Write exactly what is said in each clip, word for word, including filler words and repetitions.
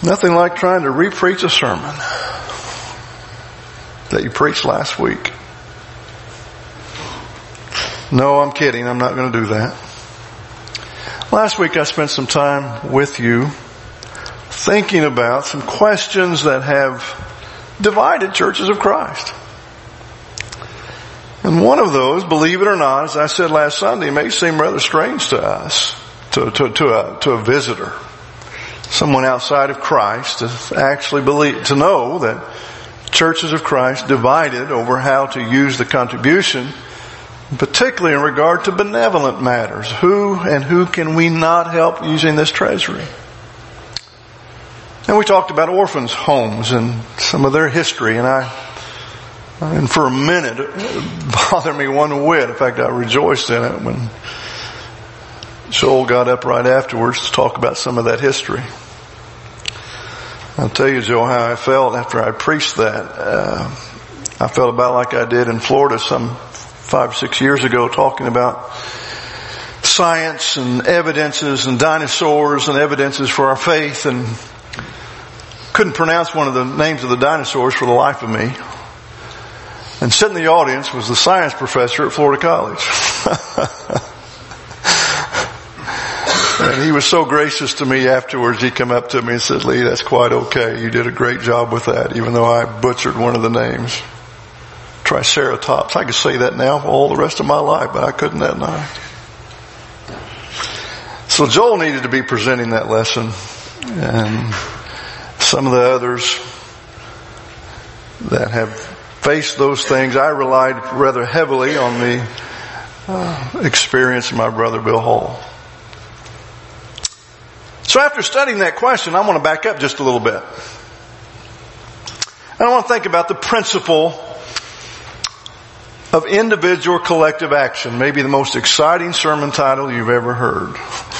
Nothing like trying to re-preach a sermon that you preached last week. No, I'm kidding. I'm not going to do that. Last week I spent some time with you thinking about some questions that have divided churches of Christ. And one of those, believe it or not, as I said last Sunday, may seem rather strange to us, to, to, to, a, to a visitor, someone outside of Christ, to actually believe, to know that churches of Christ divided over how to use the contribution, particularly in regard to benevolent matters. Who and who can we not help using this treasury? And we talked about orphans' homes and some of their history, and I, and for a minute, it bothered me one whit. In fact, I rejoiced in it when Joel got up right afterwards to talk about some of that history. I'll tell you, Joel, how I felt after I preached that. Uh, I felt about like I did in Florida some five, six years ago, talking about science and evidences and dinosaurs and evidences for our faith, and couldn't pronounce one of the names of the dinosaurs for the life of me. And sitting in the audience was the science professor at Florida College. And he was so gracious to me afterwards. He came up to me and said, "Lee, that's quite okay. You did a great job with that, even though I butchered one of the names. Triceratops. I could say that now for all the rest of my life, but I couldn't that night." So Joel needed to be presenting that lesson, and some of the others that have faced those things, I relied rather heavily on the uh, experience of my brother Bill Hall. So after studying that question, I want to back up just a little bit. And I want to think about the principle of individual collective action. Maybe the most exciting sermon title you've ever heard.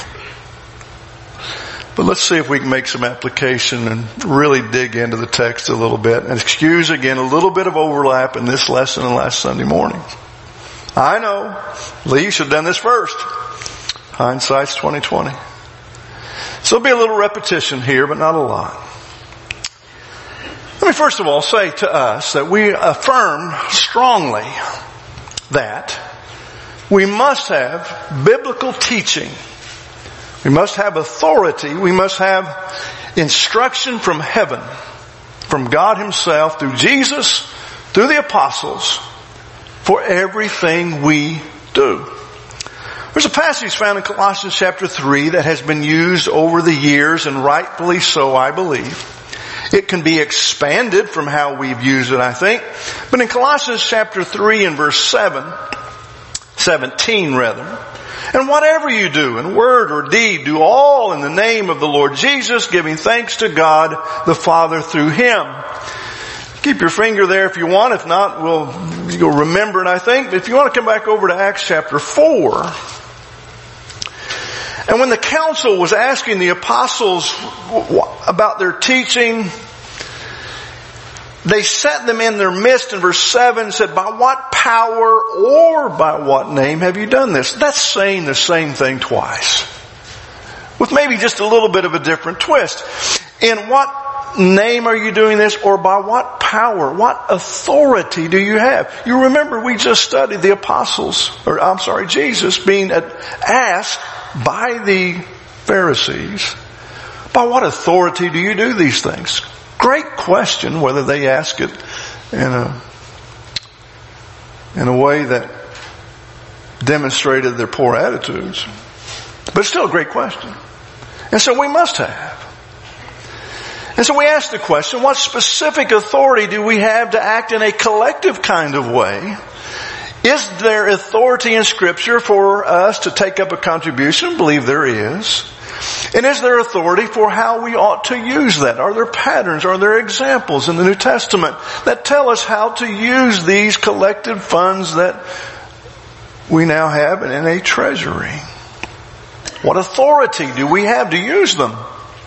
But let's see if we can make some application and really dig into the text a little bit. And excuse again a little bit of overlap in this lesson and last Sunday morning. I know, Lee should have done this first. Hindsight's twenty twenty. So there'll be a little repetition here, but not a lot. Let me first of all say to us that we affirm strongly that we must have biblical teaching. We must have authority. We must have instruction from heaven, from God Himself, through Jesus, through the apostles, for everything we do. There's a passage found in Colossians chapter three that has been used over the years, and rightfully so, I believe. It can be expanded from how we've used it, I think. But in Colossians chapter three and verse seven, seventeen rather, "And whatever you do in word or deed, do all in the name of the Lord Jesus, giving thanks to God the Father through Him." Keep your finger there if you want. If not, we'll, you'll remember it, I think. But if you want to come back over to Acts chapter four. And when the council was asking the apostles about their teaching, they set them in their midst in verse seven and said, "By what power or by what name have you done this?" That's saying the same thing twice, with maybe just a little bit of a different twist. In what name are you doing this, or by what power, what authority do you have? You remember we just studied the apostles, or I'm sorry, Jesus being asked by the Pharisees, "By what authority do you do these things?" Great question, whether they ask it in a, in a way that demonstrated their poor attitudes. But it's still a great question. And so we must have. And so we ask the question, what specific authority do we have to act in a collective kind of way? Is there authority in Scripture for us to take up a contribution? I believe there is. And is there authority for how we ought to use that? Are there patterns? Are there examples in the New Testament that tell us how to use these collective funds that we now have in a treasury? What authority do we have to use them?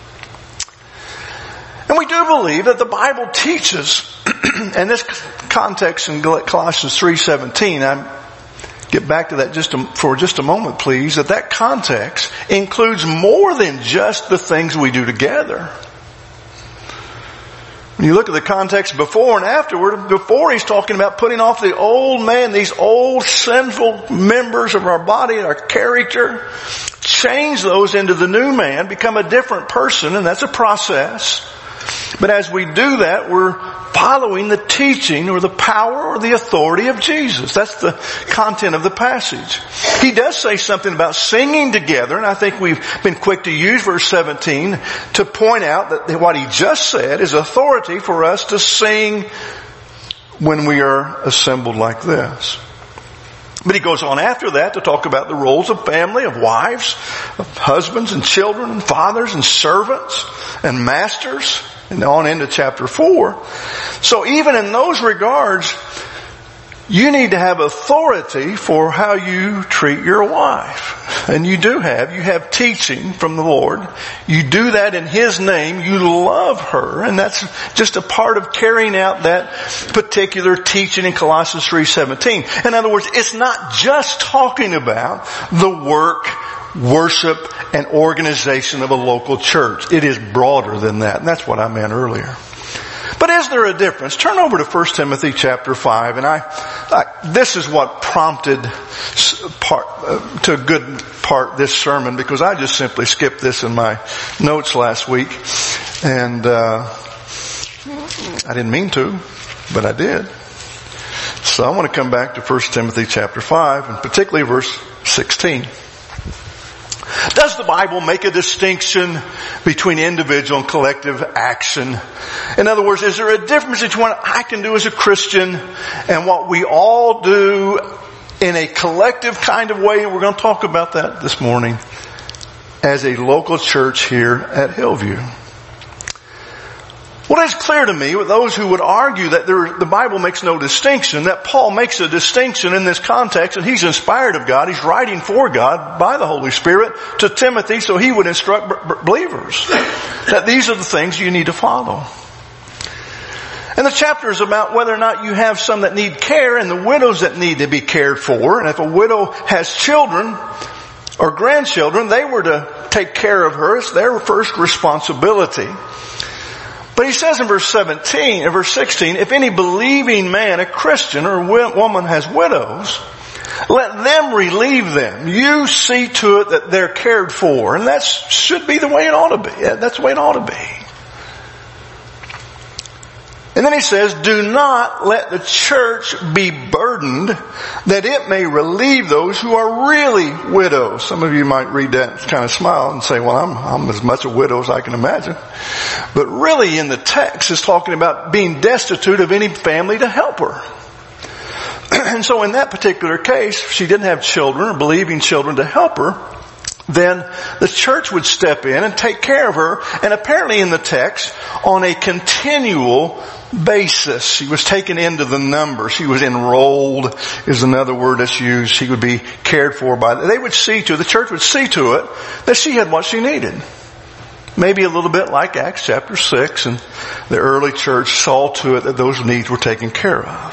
And we do believe that the Bible teaches, and this context in Colossians three seventeen, I'm get back to that just a, for just a moment, please, that that context includes more than just the things we do together. When you look at the context before and afterward, before he's talking about putting off the old man, these old sinful members of our body, our character, change those into the new man, become a different person, and that's a process. But as we do that, we're following the teaching or the power or the authority of Jesus. That's the content of the passage. He does say something about singing together, and I think we've been quick to use verse seventeen to point out that what he just said is authority for us to sing when we are assembled like this. But he goes on after that to talk about the roles of family, of wives, of husbands and children and fathers and servants and masters, and on into chapter four. So even in those regards, you need to have authority for how you treat your wife. And you do have. You have teaching from the Lord. You do that in His name. You love her. And that's just a part of carrying out that particular teaching in Colossians three seventeen. In other words, it's not just talking about the work, worship, and organization of a local church. It is broader than that. And that's what I meant earlier. But is there a difference? Turn over to First Timothy chapter five, and I, I this is what prompted part, uh, to a good part this sermon, because I just simply skipped this in my notes last week, and uh, I didn't mean to, but I did. So I want to come back to First Timothy chapter five, and particularly verse sixteen. Does the Bible make a distinction between individual and collective action? In other words, is there a difference between what I can do as a Christian and what we all do in a collective kind of way? And we're going to talk about that this morning as a local church here at Hillview. Well, it's clear to me with those who would argue that there, the Bible makes no distinction, that Paul makes a distinction in this context, and he's inspired of God. He's writing for God by the Holy Spirit to Timothy so he would instruct b- b- believers that these are the things you need to follow. And the chapter is about whether or not you have some that need care and the widows that need to be cared for. And if a widow has children or grandchildren, they were to take care of her. It's their first responsibility. But he says in verse seventeen, in verse sixteen, if any believing man, a Christian or woman has widows, let them relieve them. You see to it that they're cared for. And that should be the way it ought to be. That's the way it ought to be. And then he says, do not let the church be burdened that it may relieve those who are really widows. Some of you might read that and kind of smile and say, well, I'm, I'm as much a widow as I can imagine. But really in the text is talking about being destitute of any family to help her. And so in that particular case, if she didn't have children or believing children to help her, then the church would step in and take care of her. And apparently in the text, on a continual basis. She was taken into the number. She was enrolled is another word that's used. She would be cared for by, they would see to, the church would see to it that she had what she needed. Maybe a little bit like Acts chapter six, and the early church saw to it that those needs were taken care of.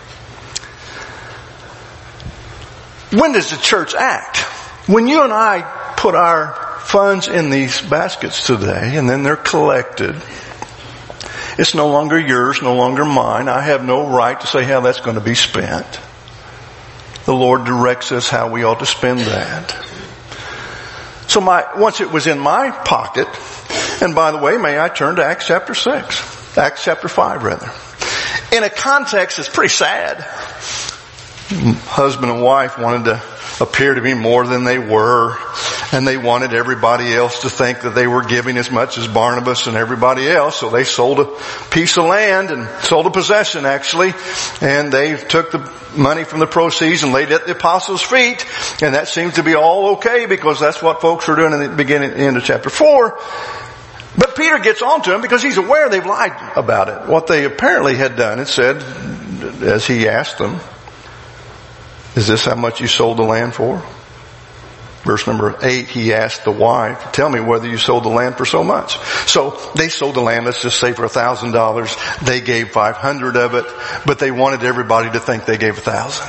When does the church act? When you and I put our funds in these baskets today and then they're collected, it's no longer yours, no longer mine. I have no right to say how that's going to be spent. The Lord directs us how we ought to spend that. So my, once it was in my pocket, and by the way, may I turn to Acts chapter six, Acts chapter five rather. In a context that's pretty sad. Husband and wife wanted to appear to be more than they were, and they wanted everybody else to think that they were giving as much as Barnabas and everybody else, so they sold a piece of land and sold a possession actually, and they took the money from the proceeds and laid it at the apostles' feet, and that seems to be all okay because that's what folks were doing in the beginning, end of chapter four. But Peter gets on to them because he's aware they've lied about it, what they apparently had done, and said, as he asked them, is this how much you sold the land for? Verse number eight, he asked the wife, tell me whether you sold the land for so much. So they sold the land, let's just say for a thousand dollars. They gave five hundred of it, but they wanted everybody to think they gave a thousand.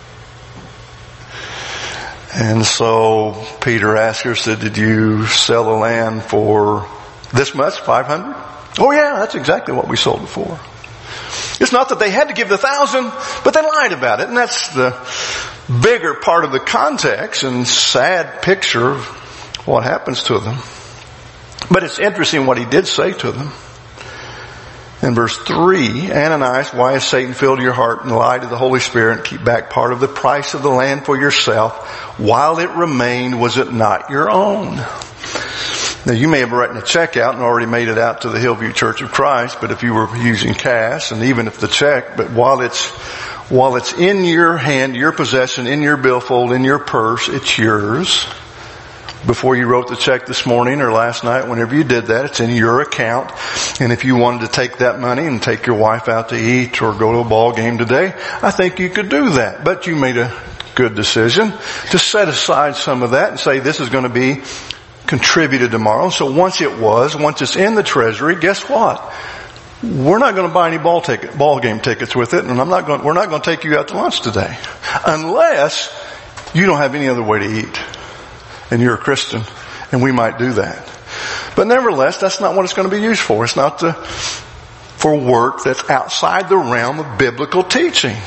And so Peter asked her, said, did you sell the land for this much, five hundred? Oh yeah, that's exactly what we sold it for. It's not that they had to give the thousand, but they lied about it. And that's the bigger part of the context and sad picture of what happens to them. But it's interesting what he did say to them. In verse three, Ananias, why has Satan filled your heart and lied to the Holy Spirit and keep back part of the price of the land for yourself? While it remained, was it not your own? Now you may have written a check out and already made it out to the Hillview Church of Christ, but if you were using cash, and even if the check, but while it's, while it's in your hand, your possession, in your billfold, in your purse, it's yours. Before you wrote the check this morning or last night, whenever you did that, it's in your account. And if you wanted to take that money and take your wife out to eat or go to a ball game today, I think you could do that. But you made a good decision to set aside some of that and say this is going to be contributed tomorrow. So once it was, once it's in the treasury, guess what? We're not going to buy any ball ticket, ball game tickets with it, and I'm not going, we're not going to take you out to lunch today. Unless you don't have any other way to eat. And you're a Christian, and we might do that. But nevertheless, that's not what it's going to be used for. It's not the, for work that's outside the realm of biblical teaching.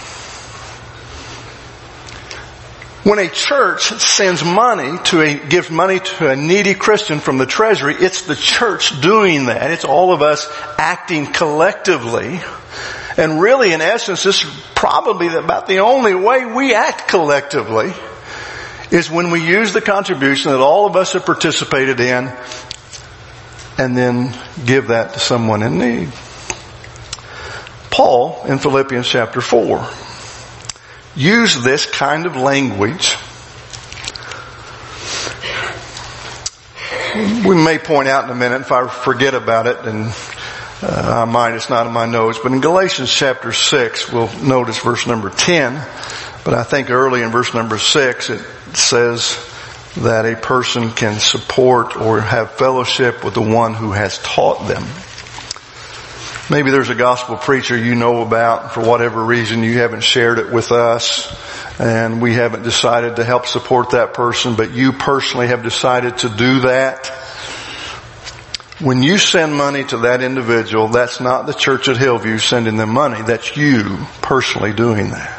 When a church sends money to a, gives money to a needy Christian from the treasury, it's the church doing that. It's all of us acting collectively. And really, in essence, this is probably about the only way we act collectively, is when we use the contribution that all of us have participated in and then give that to someone in need. Paul, in Philippians chapter four, used this kind of language. We may point out in a minute, if I forget about it, and uh, I might, it's not in my notes, but in Galatians chapter six, we'll notice verse number ten, but I think early in verse number six, it says that a person can support or have fellowship with the one who has taught them. Maybe there's a gospel preacher you know about, for whatever reason you haven't shared it with us, and we haven't decided to help support that person, but you personally have decided to do that. When you send money to that individual, that's not the church at Hillview sending them money, that's you personally doing that.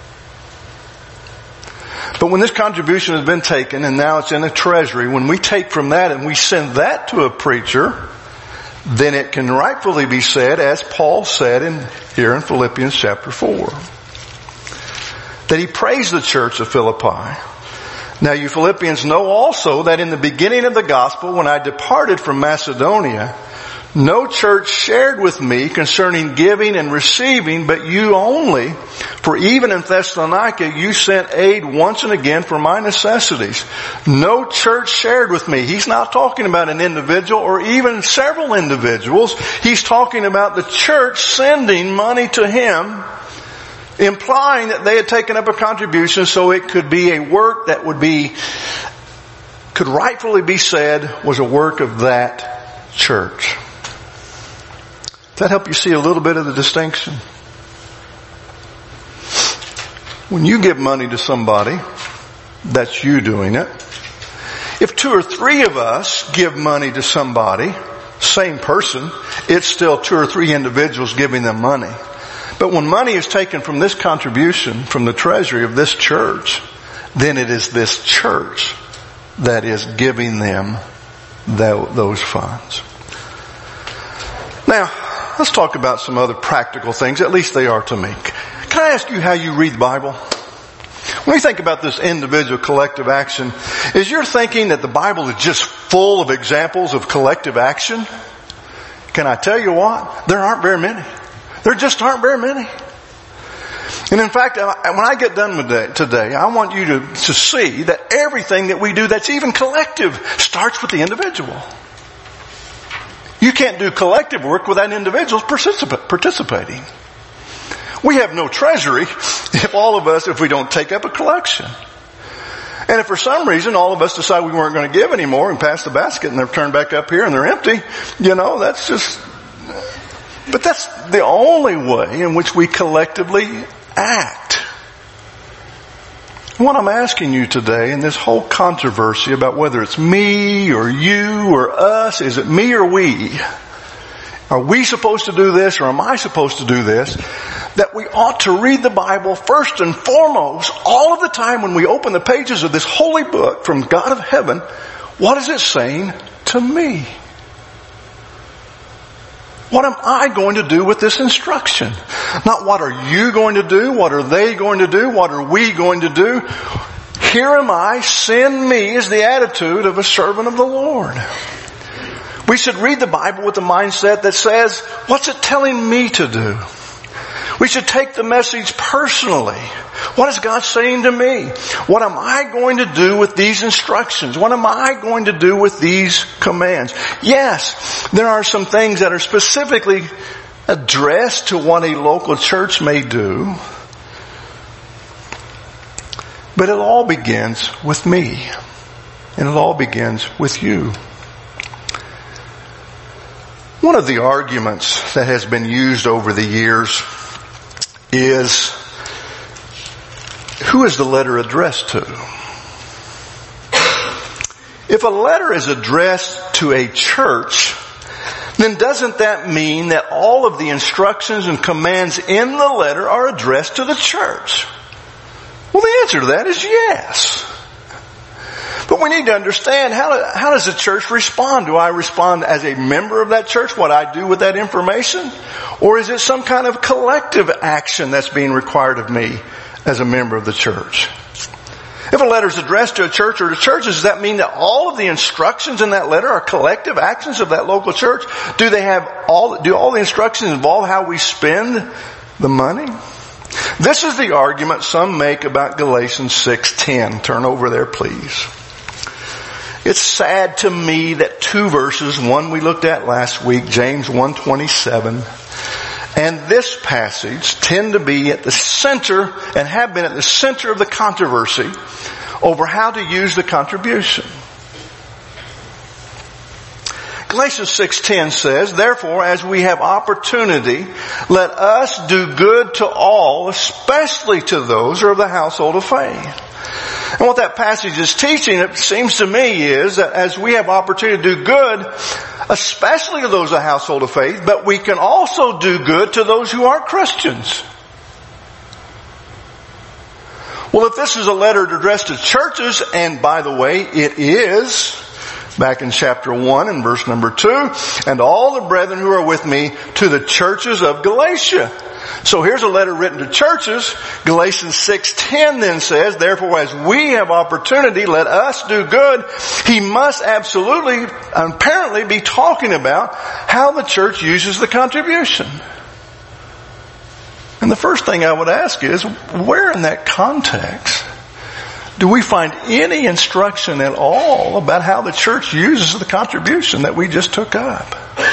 But when this contribution has been taken and now it's in a treasury, when we take from that and we send that to a preacher, then it can rightfully be said, as Paul said in, here in Philippians chapter four, that he praised the church of Philippi. Now you Philippians know also that in the beginning of the gospel, when I departed from Macedonia, no church shared with me concerning giving and receiving, but you only. For even in Thessalonica, you sent aid once and again for my necessities. No church shared with me. He's not talking about an individual or even several individuals. He's talking about the church sending money to him, implying that they had taken up a contribution so it could be a work that would be, could rightfully be said was a work of that church. Does that help you see a little bit of the distinction? When you give money to somebody, that's you doing it. If two or three of us give money to somebody, same person, it's still two or three individuals giving them money. But when money is taken from this contribution, from the treasury of this church, then it is this church that is giving them those funds. Now, let's talk about some other practical things. At least they are to me. Can I ask you how you read the Bible? When you think about this individual collective action, is your thinking that the Bible is just full of examples of collective action? Can I tell you what? There aren't very many. There just aren't very many. And in fact, when I get done with today, I want you to, to see that everything that we do that's even collective starts with the individual. You can't do collective work without individuals particip- participating. We have no treasury if all of us, if we don't take up a collection. And if for some reason all of us decide we weren't going to give anymore and pass the basket and they're turned back up here and they're empty, you know, that's just, but that's the only way in which we collectively act. What I'm asking you today in this whole controversy about whether it's me or you or us, is it me or we? are we supposed to do this or am I supposed to do this, that we ought to read the Bible first and foremost all of the time when we open the pages of this holy book from God of heaven. What is it saying to me? What am I going to do with this instruction? Not what are you going to do? What are they going to do? What are we going to do? Here am I, send me is the attitude of a servant of the Lord. We should read the Bible with the mindset that says, what's it telling me to do? We should take the message personally. What is God saying to me? What am I going to do with these instructions? What am I going to do with these commands? Yes, there are some things that are specifically addressed to what a local church may do. But it all begins with me. And it all begins with you. One of the arguments that has been used over the years is, who is the letter addressed to? If a letter is addressed to a church, then doesn't that mean that all of the instructions and commands in the letter are addressed to the church? Well, the answer to that is yes. But we need to understand, how, how does the church respond? Do I respond as a member of that church, what I do with that information? Or is it some kind of collective action that's being required of me as a member of the church? If a letter is addressed to a church or to churches, does that mean that all of the instructions in that letter are collective actions of that local church? Do they have all, do all the instructions involve how we spend the money? This is the argument some make about Galatians six ten. Turn over there, please. It's sad to me that two verses, one we looked at last week, James one twenty-seven, and this passage tend to be at the center and have been at the center of the controversy over how to use the contribution. Galatians six ten says, therefore, as we have opportunity, let us do good to all, especially to those who are of the household of faith. And what that passage is teaching, it seems to me, is that as we have opportunity to do good, especially to those of the household of faith, but we can also do good to those who aren't Christians. Well, if this is a letter addressed to churches, and by the way, it is, back in chapter one and verse number two, and all the brethren who are with me to the churches of Galatia. So here's a letter written to churches. Galatians six ten then says, therefore as we have opportunity, let us do good. He must absolutely, apparently be talking about how the church uses the contribution. And the first thing I would ask is, where in that context do we find any instruction at all about how the church uses the contribution that we just took up?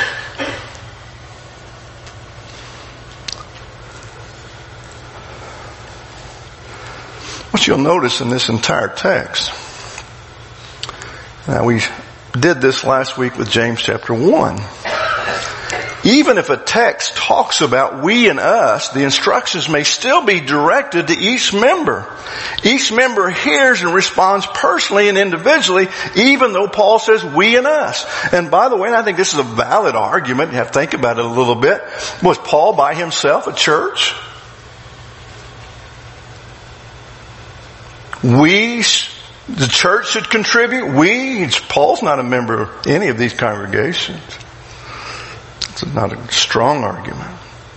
What you'll notice in this entire text, now we did this last week with James chapter one. Even if a text talks about we and us, the instructions may still be directed to each member. Each member hears and responds personally and individually, even though Paul says we and us. And by the way, and I think this is a valid argument, you have to think about it a little bit. Was Paul by himself a church? We, the church should contribute. We, Paul's not a member of any of these congregations. It's not a strong argument.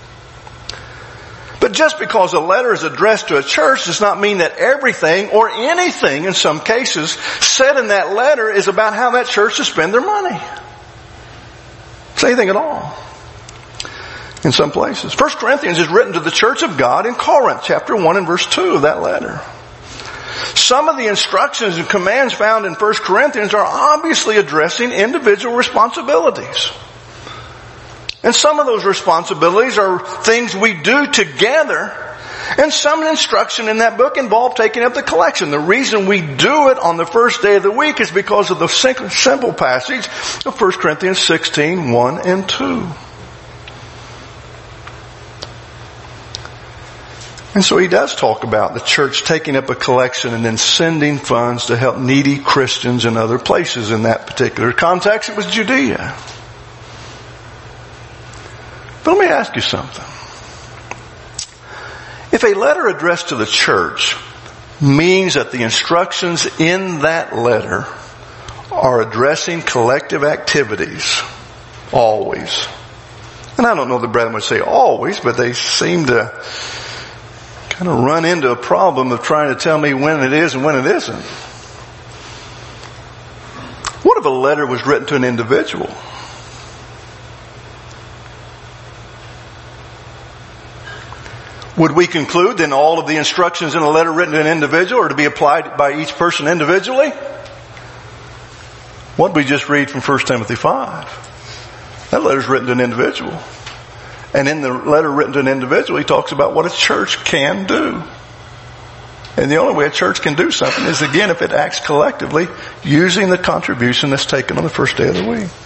But just because a letter is addressed to a church does not mean that everything or anything in some cases said in that letter is about how that church should spend their money. It's anything at all. In some places. First Corinthians is written to the church of God in Corinth, chapter one and verse two of that letter. Some of the instructions and commands found in First Corinthians are obviously addressing individual responsibilities. And some of those responsibilities are things we do together. And some instruction in that book involve taking up the collection. The reason we do it on the first day of the week is because of the simple passage of First Corinthians sixteen, one and two. And so he does talk about the church taking up a collection and then sending funds to help needy Christians in other places. In that particular context, it was Judea. But let me ask you something. If a letter addressed to the church means that the instructions in that letter are addressing collective activities, always. And I don't know the brethren would say always, but they seem to kind of run into a problem of trying to tell me when it is and when it isn't. What if a letter was written to an individual? Would we conclude then all of the instructions in a letter written to an individual are to be applied by each person individually? What did we just read from First Timothy five? That letter's written to an individual. And in the letter written to an individual, he talks about what a church can do. And the only way a church can do something is, again, if it acts collectively using the contribution that's taken on the first day of the week.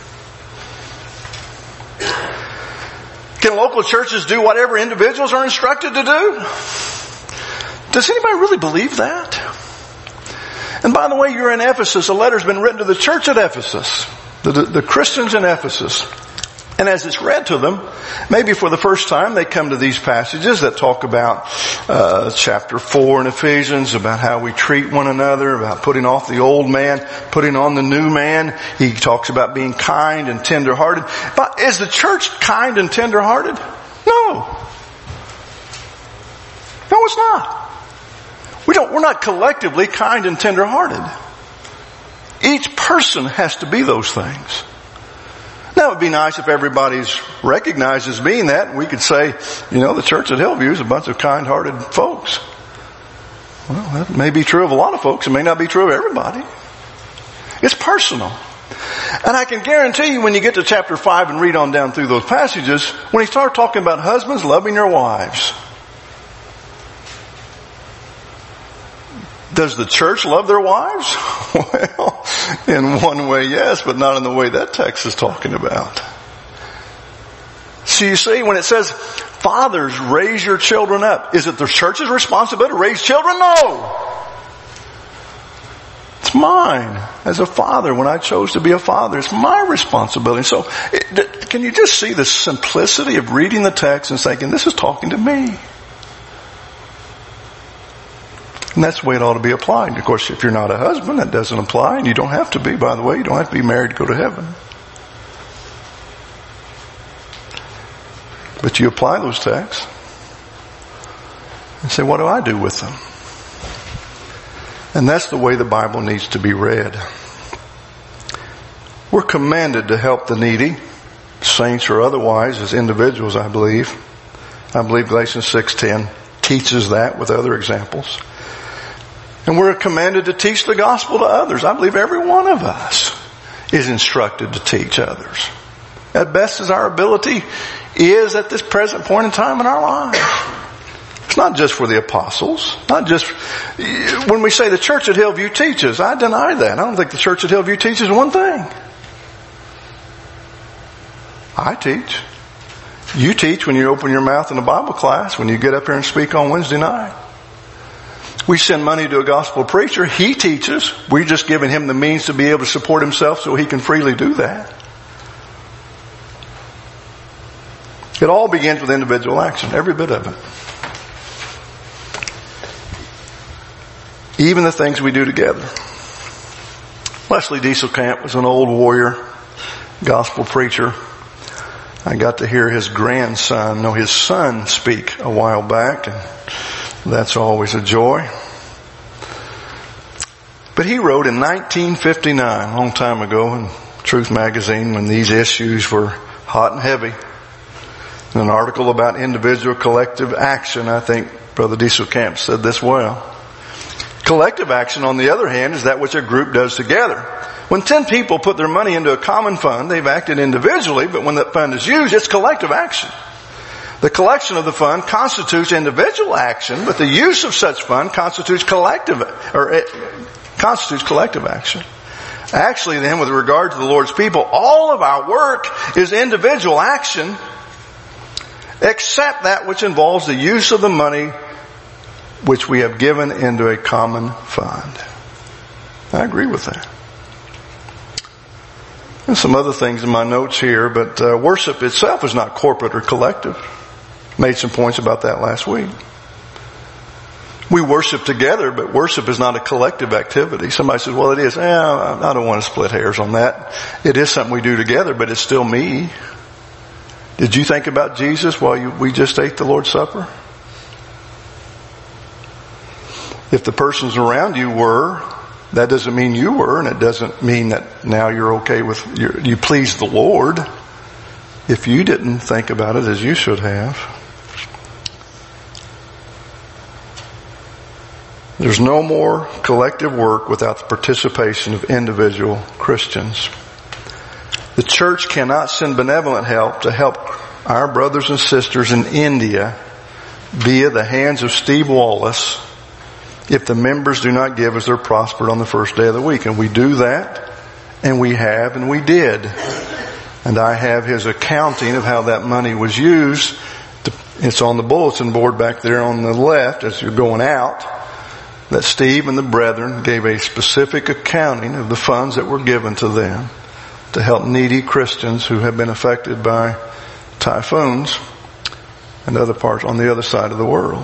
Can local churches do whatever individuals are instructed to do? Does anybody really believe that? And by the way, you're in Ephesus. A letter's been written to the church at Ephesus, the, the, the Christians in Ephesus. And as it's read to them, maybe for the first time they come to these passages that talk about uh chapter four in Ephesians, about how we treat one another, about putting off the old man, putting on the new man. He talks about being kind and tender-hearted. But is the church kind and tender-hearted? No. No, it's not. We don't, we're not collectively kind and tender-hearted. Each person has to be those things. Now, it would be nice if everybody's recognized as being that, and we could say, you know, the church at Hillview is a bunch of kind-hearted folks. Well, that may be true of a lot of folks. It may not be true of everybody. It's personal. And I can guarantee you when you get to chapter five and read on down through those passages, when he starts talking about husbands loving your wives, does the church love their wives? Well, in one way, yes, but not in the way that text is talking about. So you see, when it says, fathers, raise your children up, is it the church's responsibility to raise children? No. It's mine as a father. When I chose to be a father, it's my responsibility. So it, can you just see the simplicity of reading the text and thinking, this is talking to me? And that's the way it ought to be applied. And of course, if you're not a husband, that doesn't apply. And you don't have to be, by the way. You don't have to be married to go to heaven. But you apply those texts and say, what do I do with them? And that's the way the Bible needs to be read. We're commanded to help the needy, saints or otherwise, as individuals, I believe. I believe Galatians six ten teaches that with other examples. And we're commanded to teach the gospel to others. I believe every one of us is instructed to teach others. At best as our ability is at this present point in time in our lives. It's not just for the apostles. Not just, when we say the church at Hillview teaches, I deny that. I don't think the church at Hillview teaches one thing. I teach. You teach when you open your mouth in a Bible class, when you get up here and speak on Wednesday night. We send money to a gospel preacher. He teaches. We're just giving him the means to be able to support himself so he can freely do that. It all begins with individual action, every bit of it. Even the things we do together. Leslie Dieselkamp was an old warrior, gospel preacher. I got to hear his grandson, no, his son speak a while back, and that's always a joy. But he wrote in nineteen fifty-nine, a long time ago, in Truth magazine, when these issues were hot and heavy, in an article about individual collective action. I think Brother Dieselkamp said this well. Collective action, on the other hand, is that which a group does together. When ten people put their money into a common fund, they've acted individually, but when that fund is used, it's collective action. The collection of the fund constitutes individual action, but the use of such fund constitutes collective, or it constitutes collective action. Actually then, with regard to the Lord's people, all of our work is individual action, except that which involves the use of the money which we have given into a common fund. I agree with that. And some other things in my notes here, but uh, worship itself is not corporate or collective. Made some points about that last week. We worship together, but worship is not a collective activity. Somebody says, well, it is. Eh, I don't want to split hairs on that. It is something we do together, but it's still me. Did you think about Jesus while you, we just ate the Lord's Supper? If the persons around you were, that doesn't mean you were, and it doesn't mean that now you're okay with, your, you please the Lord if you didn't think about it as you should have. There's no more collective work without the participation of individual Christians. The church cannot send benevolent help to help our brothers and sisters in India via the hands of Steve Wallace if the members do not give as they're prospered on the first day of the week. And we do that, and we have, and we did. And I have his accounting of how that money was used. It's on the bulletin board back there on the left as you're going out. That Steve and the brethren gave a specific accounting of the funds that were given to them to help needy Christians who have been affected by typhoons and other parts on the other side of the world.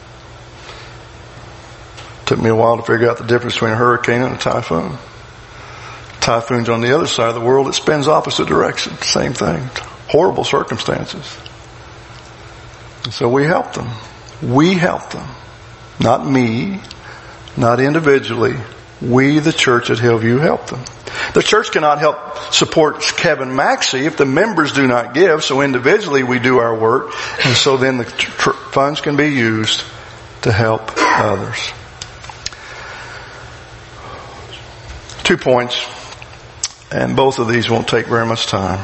Took me a while to figure out the difference between a hurricane and a typhoon. Typhoons on the other side of the world, it spins opposite directions. Same thing. Horrible circumstances. And so we help them. We help them. Not me. Not individually. We, the church at Hillview, help them. The church cannot help support Kevin Maxey if the members do not give, so individually we do our work, and so then the tr- funds can be used to help others. Two points, and both of these won't take very much time.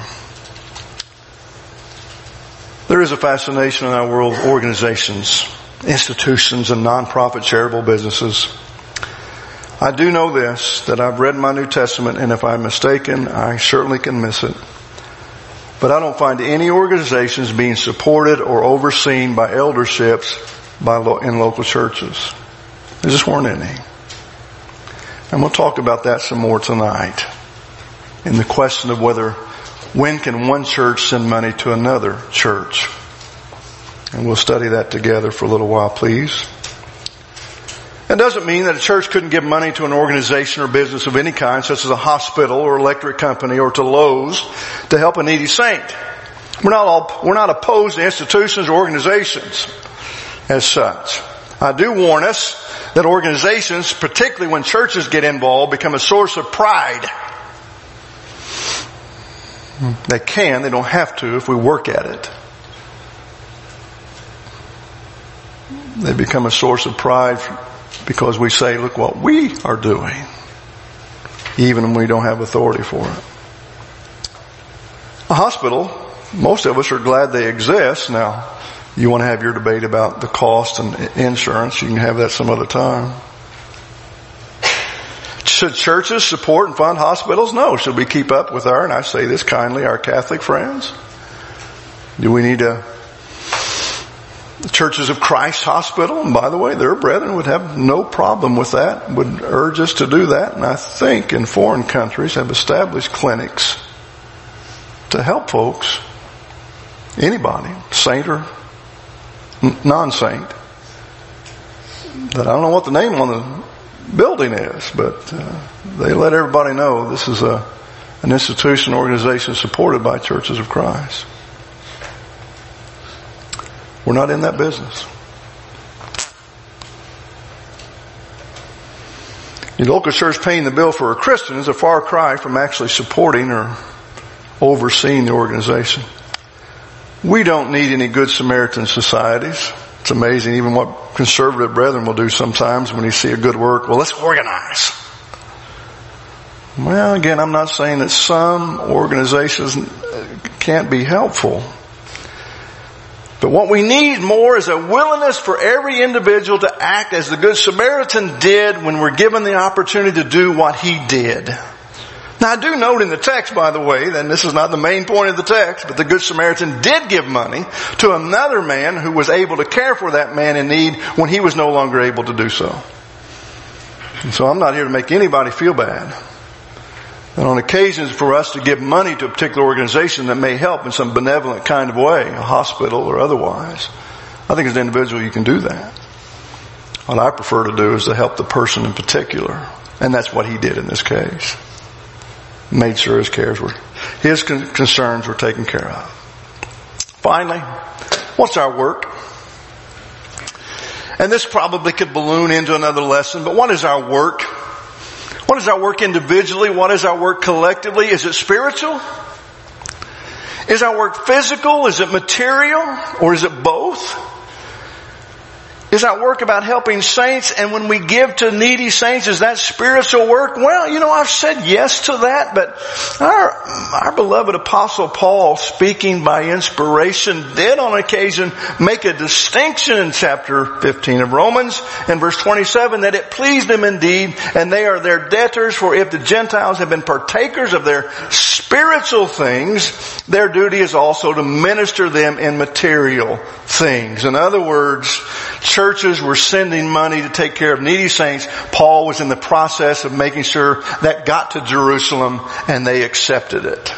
There is a fascination in our world of organizations, institutions, and nonprofit charitable businesses. I do know this, that I've read my New Testament, and if I'm mistaken, I certainly can miss it. But I don't find any organizations being supported or overseen by elderships by lo- in local churches. There just weren't any. And we'll talk about that some more tonight. In the question of whether, when can one church send money to another church? And we'll study that together for a little while, please. It doesn't mean that a church couldn't give money to an organization or business of any kind, such as a hospital or electric company or to Lowe's, to help a needy saint. We're not all, we're not opposed to institutions or organizations as such. I do warn us that organizations, particularly when churches get involved, become a source of pride. They can, they don't have to if we work at it. They become a source of pride because we say, look what we are doing, even when we don't have authority for it. A hospital, most of us are glad they exist. Now, you want to have your debate about the cost and insurance, you can have that some other time. Should churches support and fund hospitals? No. Should we keep up with our, and I say this kindly, our Catholic friends? Do we need a the Churches of Christ Hospital? And by the way, their brethren would have no problem with that, would urge us to do that. And I think in foreign countries have established clinics to help folks, anybody, saint or non-saint. That I don't know what the name on the building is, but uh, they let everybody know this is a an institution, organization supported by Churches of Christ. We're not in that business. The local church paying the bill for a Christian is a far cry from actually supporting or overseeing the organization. We don't need any Good Samaritan societies. It's amazing even what conservative brethren will do sometimes when you see a good work. Well, let's organize. Well, again, I'm not saying that some organizations can't be helpful. But what we need more is a willingness for every individual to act as the Good Samaritan did when we're given the opportunity to do what he did. Now I do note in the text, by the way, that this is not the main point of the text, but the Good Samaritan did give money to another man who was able to care for that man in need when he was no longer able to do so. And so I'm not here to make anybody feel bad. And on occasions for us to give money to a particular organization that may help in some benevolent kind of way, a hospital or otherwise, I think as an individual you can do that. What I prefer to do is to help the person in particular. And that's what he did in this case. Made sure his cares were, his con- concerns were taken care of. Finally, what's our work? And this probably could balloon into another lesson, but what is our work? What is our work individually? What is our work collectively? Is it spiritual? Is our work physical? Is it material? Or is it both? Is our work about helping saints, and when we give to needy saints, is that spiritual work? Well, you know, I've said yes to that, but our, our beloved Apostle Paul, speaking by inspiration, did on occasion make a distinction in chapter fifteen of Romans and verse twenty-seven that it pleased him indeed, and they are their debtors, for if the Gentiles have been partakers of their spiritual things, their duty is also to minister them in material things. In other words, churches were sending money to take care of needy saints. Paul was in the process of making sure that got to Jerusalem, and they accepted it.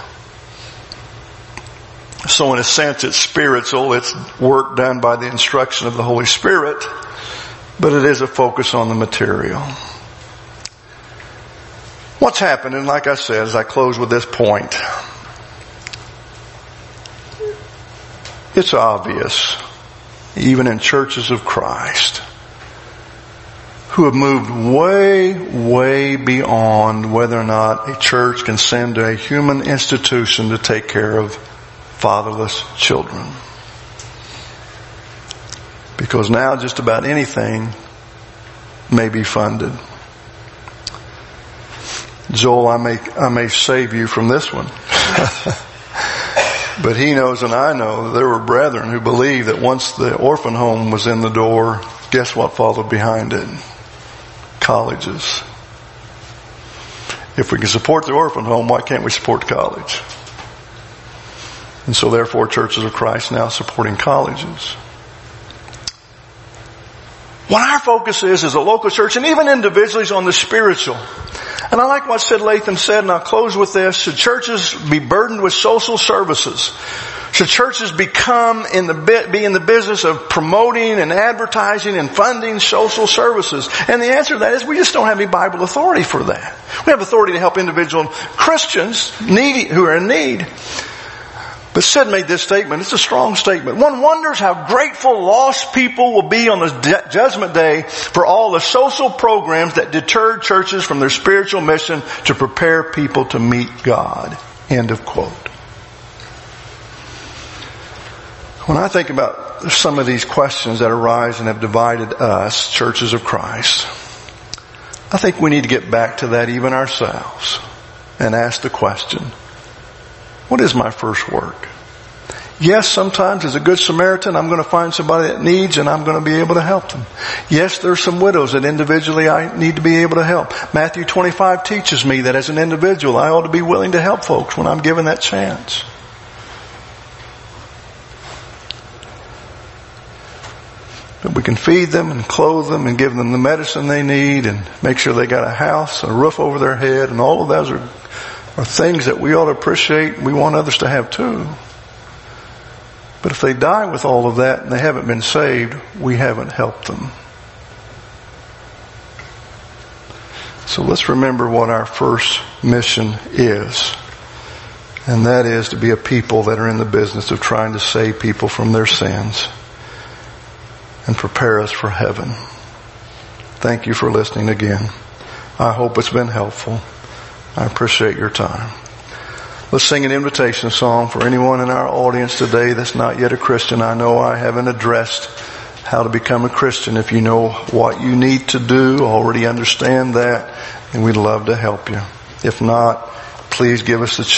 So in a sense it's spiritual. It's work done by the instruction of the Holy Spirit, but it is a focus on the material. What's happened, and like I said, as I close with this point, it's obvious, even in churches of Christ, who have moved way, way beyond whether or not a church can send to a human institution to take care of fatherless children. Because now just about anything may be funded. Joel, I may, I may save you from this one. But he knows and I know that there were brethren who believed that once the orphan home was in the door, guess what followed behind it? Colleges. If we can support the orphan home, why can't we support the college? And so therefore churches of Christ now supporting colleges. What our focus is as a local church, and even individually, is on the spiritual. And I like what Sid Latham said, and I'll close with this. Should churches be burdened with social services? Should churches become in the bit, be in the business of promoting and advertising and funding social services? And the answer to that is we just don't have any Bible authority for that. We have authority to help individual Christians needy, who are in need. But Sid made this statement. It's a strong statement. One wonders how grateful lost people will be on the de- judgment day for all the social programs that deterred churches from their spiritual mission to prepare people to meet God. End of quote. When I think about some of these questions that arise and have divided us, churches of Christ, I think we need to get back to that even ourselves and ask the question, what is my first work? Yes, sometimes as a good Samaritan, I'm going to find somebody that needs and I'm going to be able to help them. Yes, there's some widows that individually I need to be able to help. Matthew twenty-five teaches me that as an individual, I ought to be willing to help folks when I'm given that chance. But we can feed them and clothe them and give them the medicine they need and make sure they got a house, a roof over their head, and all of those are are things that we ought to appreciate and we want others to have too. But if they die with all of that and they haven't been saved, we haven't helped them. So let's remember what our first mission is. And that is to be a people that are in the business of trying to save people from their sins and prepare us for heaven. Thank you for listening again. I hope it's been helpful. I appreciate your time. Let's sing an invitation song for anyone in our audience today that's not yet a Christian. I know I haven't addressed how to become a Christian. If you know what you need to do, already understand that, and we'd love to help you. If not, please give us a chance.